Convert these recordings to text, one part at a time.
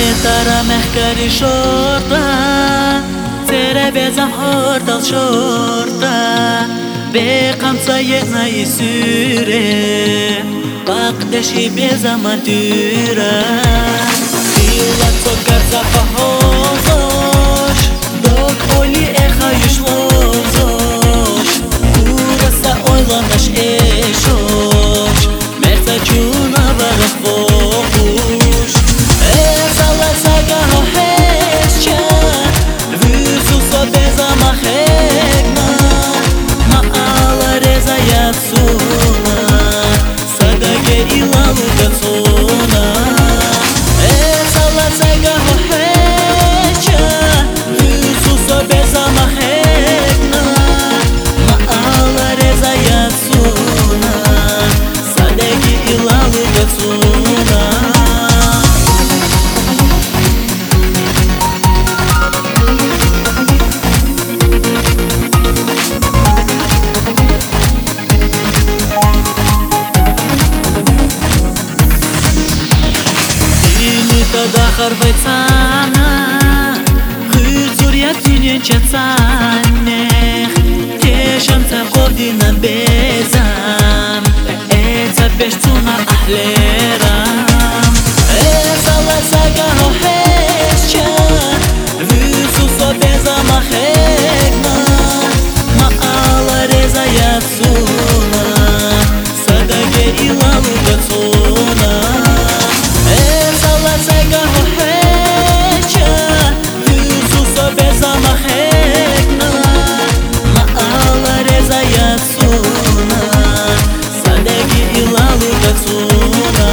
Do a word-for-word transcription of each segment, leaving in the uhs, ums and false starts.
Tara mehkari shorta Tere bezam hortal shorta Be kamsa yena isure Bak deshi bezam antura Ila tsokar zafa hozosh Dok oli echa yushlozosh Kurasa oylanash eshosh Mersa juna varach vohush Ezala saga ho hescha Vusu so bezam achegna Maala reza yatsuna Saga ge ilalu gatsuna Ezala saga ho hescha Vusu so bezam achegna Maala reza yatsuna Saga ge ilalu gatsuna Tada harvaytsana Hürzur ya tünyen çatsaneh Teşam tsam kovdinan bezam Etsa beş tsuna ahleram Ezala saga ho hescha Vüsu so bezam ahegna Maala reza yatsuna Saga ge ilalu gatsuna Saga ho hescha Vusu so bezam achegna Maala reza yatsuna Sadegi ilalu gatsuna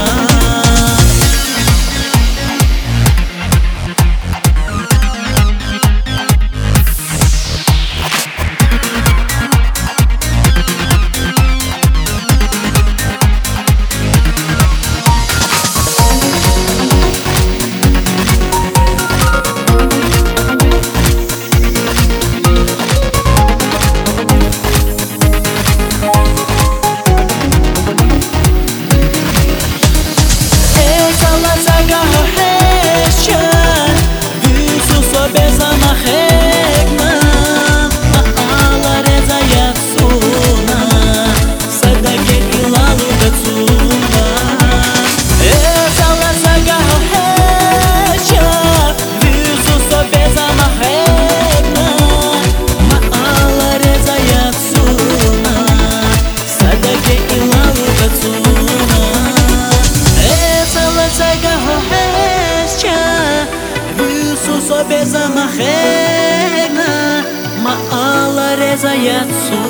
Bezam achegna Maala reza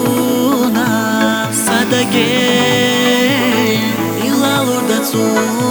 yatsuna Sadage ilalu datsuna